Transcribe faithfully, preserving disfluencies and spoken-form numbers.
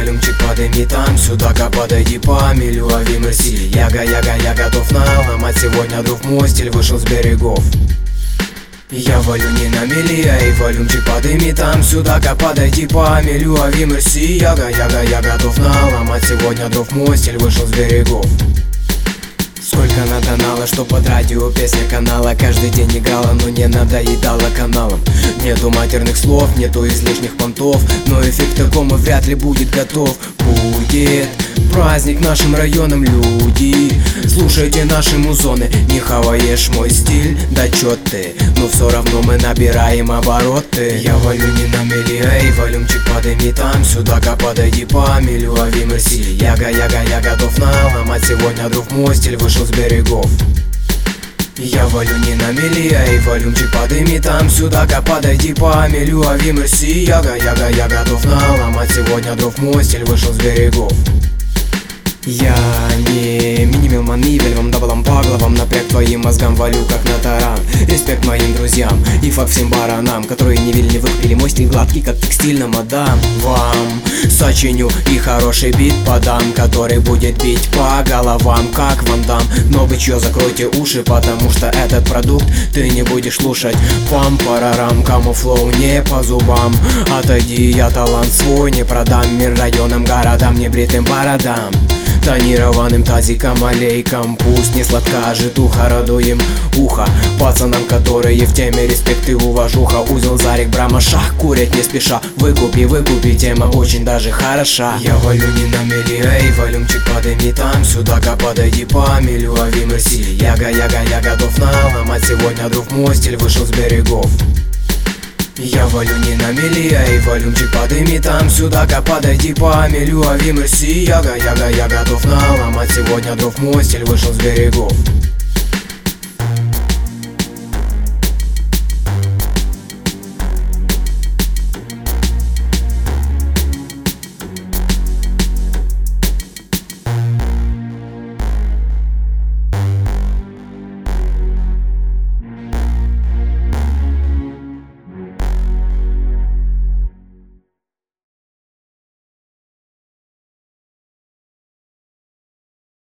волюмчик, подойми там, сюда-ка подойди, помилю, лови мерси. Яга, яга, я готов наломать сегодня дров, мой стиль вышел с берегов. Я валю не на мели, эй, волюмчик, подойми там, сюда-ка подойди, помилю, лови мерси. Яга, яга, я готов наломать сегодня дров, мой стиль вышел с берегов. Сколько надонало, что под радио песня канала каждый день играла, но не надоедала каналам. Нету матерных слов, нету излишних понтов, но эффект такому вряд ли будет готов. Будет праздник нашим районам, люди, слушайте наши музоны. Не хаваешь мой стиль, да чё ты, но все равно мы набираем обороты. Я валю не на мели, эй, волюмчик, подойми там, сюда-ка подойди, помилю, лови мерси. Яга, яга, я готов наломать сегодня дров, мой стиль вышел с берегов. Я валю не на мели, эй, волюмчик, подойми там, сюда-ка подойди, помилю, лови мерси. Яга, яга, я готов наломать сегодня дров, мой стиль вышел с берегов. Я не мини-мелман, вам даблом по головам, напряг твоим мозгам, валю как на таран. Респект моим друзьям и фак всем баранам, которые не вели, не выкупили мой стиль гладкий, как текстильным отдам. Вам сочиню и хороший бит подам, который будет бить по головам, как Ван Дам. Но вы чё, закройте уши, потому что этот продукт ты не будешь слушать. Пам-парарам, кому флоу не по зубам. Отойди, я талант свой не продам мир районам, городам, небритым бородам, тонированным тазиком, аллейкам. Пусть не сладка житуха, радуем ухо пацанам, которые в теме, респект и уважуха. Узел, зарик, брама, шах, курять не спеша. Выкупи, выкупи, тема очень даже хороша. Я валю не на мели, эй, волюмчик, подойми там, сюда-ка подойди, помилю, лови мерси. Яга, яга, я готов наломать сегодня дров, мой стиль вышел с берегов. Я валю не на мели, эй, волюмчик, подойми там, сюда-ка подойди, помилю, лови мерси. Яга, яга, я готов наломать сегодня дров, мой стиль вышел с берегов.